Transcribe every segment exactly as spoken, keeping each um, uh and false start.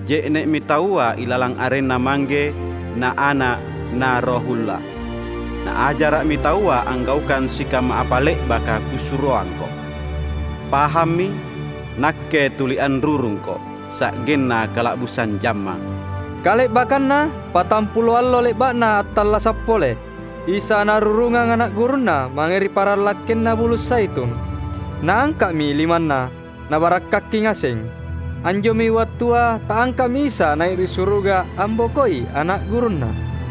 Je nek mitaua ilalang arena mangge na ana na rohullah. Na ajarak mitaua anggaukan sikama apalek baka kusuruan ko. Pahami nakke tulian rurung ko sak genna kalak busan jamma. Kalek bakanna patang puluh allo lek bakna atalla sappole. Isa na rurungang anak guruna mangeri para lakin na bulus saitun. Na angka mi limanna na barak kaki ngaseng. Anjo mi watua ta angka mi isa naik di suruga ambokoi anak guruna.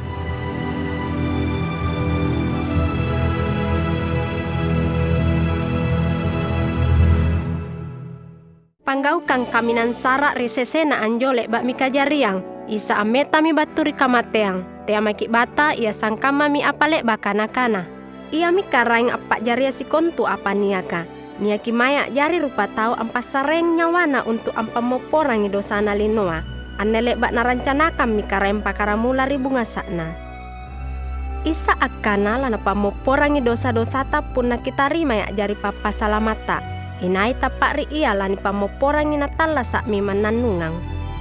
Panggaukan kaminan sarak risesena anjolek bak mi kajariang. Isa ameta mi baturi kamateang. Tea maki bata ia sangkama mi apalek bakana-kana. Ia mi karaing apak jaria si kontu apa niaka. Niaki mayak jari rupa tau ampas sareng nyawana untuk ampa moporangi dosana linoa. Anelek bak narancanakan mi karaing pakara mula ribu ngasakna. Isa akana lana pa moporangi dosa-dosa tapun nakitari mayak jari papa salamata. Inai tapak ri ia lani pa moporangi natala sak mi mananungang.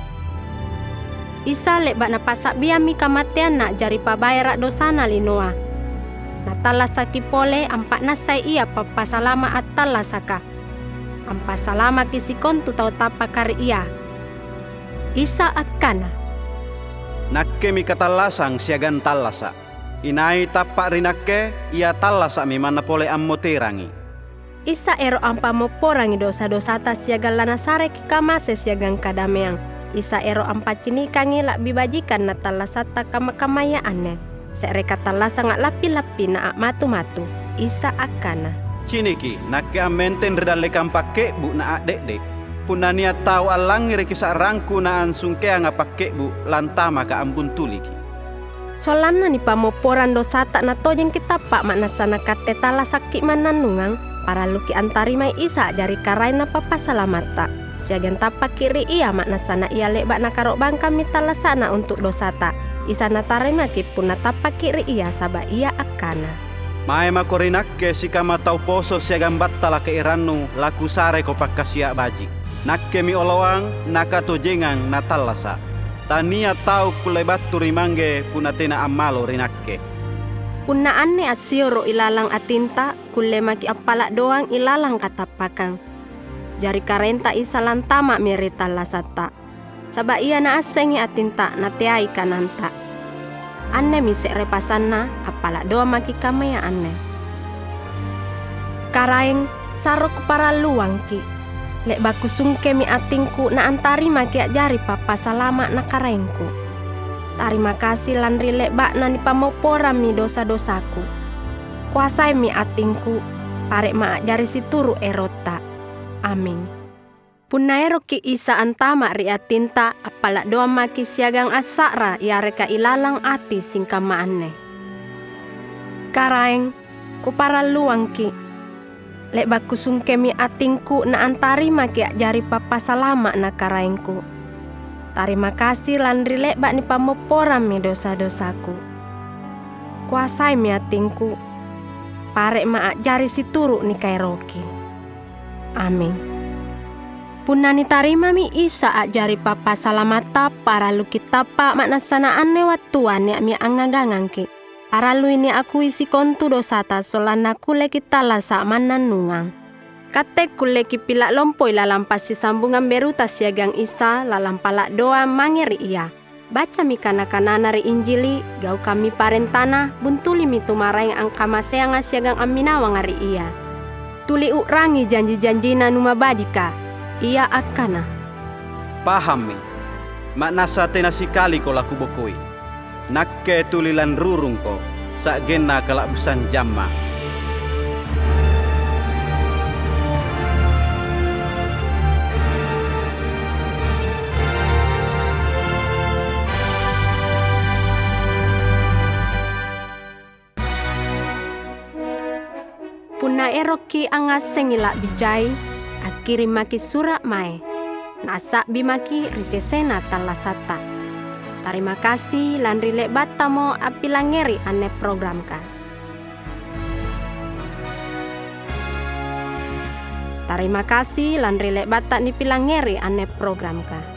Isa lek bak napasak biami kamatean nak jari pa bayarak dosana linoa. Natala saki pole ampak nasai ia papa salama atala saka. Ampa salama kisikon tu tau tapak kari ia. Isa akana. Nakke mi katalasang siagan talasa. Inai tapak rinakke ia talasa mi mana pole ammo terangi. Isa ero ampa moporangi dosa-dosa tas siagan lanasare kikamase siagan kadameang. Isa ero ampa cinikangi lak bibajikan na talasata kama-kamaya ane. Sereka talasa ngak lapi-lapi na matu-matu. Isa akana. Ciniki nakke amenten redalekam pakke bu na dek-dek. Punania tau alangi rekisa rangku na ansungkea nga pakke bu lantama ka ambun tuliki. Solana ni pamoporan dosata na tojeng kita pak maknasana kate talasaki mananungang. Para luki antari mai isa jari karai na papa salamata. Siagan tapak kiri ia maknasana ia lebak nakarok bangka mitalasana untuk dosata. Isa natarima kipun natapak kiri ia sabak ia akana. Mae makorinakke sikama tau poso siagan battala ke iranu laku sare ko pakkasia baji. Nakke mi olowang nakato jengang natalasa. Tania tau kulebatu rimangge punatena amalo rinakke. Punaan ne asioro ilalang atinta kulle maki apalak doang ilalang katapakang. Jari karenta isa lantama mirita lasata. Sabak ia na asengi atinta na teai kananta. Anne misek repasanna apalak doa maki kamaya anne. Karaeng sarok para luang ki. Lek baku sungke mi atingku na antari maki jari papa salama na karaengku. Terima kasih lan rilek bak nani pamopora mi dosa-dosaku. Kuasai mi atingku, parek mak jari situru erota. Amin. Punaero ki isa antama ri atinta apalak doa maki siagang asakra ya reka ilalang ati singkama anne. Karaeng ku para luang ki. Lek baku sungke mi atingku na antari maki jari papa salama na karaengku. Terima kasih lan rilek bak ni pamopora mi dosa-dosaku. Kuasai mi atingku, parek mak jari situru ni kairoki. Amin. Punani tarima mi isa jari papa salamata para lu kitapa maknasana ane watuan ya mi angagangan ki. Para lu ini aku isi kontu dosata solana kule kita lasa mananungang. Kate kule kipilak lompoi lalampasi sambungan beruta siagang isa lalampalak doa mangeri ia. Baca mi kana-kanana ri injili gau kami parentana buntuli mi tumaraing angka maseang siagang aminawa ngari ia. Tuli ukrangi janji-janjina numa bajika. Ia akana. Pahami. Maknasa tenasikali ko laku bokoi. Nakke tulilan rurung ko sak genna kalak busan jamma. Puna eroki angas sengilak bijai, akiri maki surak mae, nasak bimaki risesena talasata. Terima kasih lan rilek batamo api langeri ane program ka. Terima kasih lan rilek batak ni pilangeri ane program ka.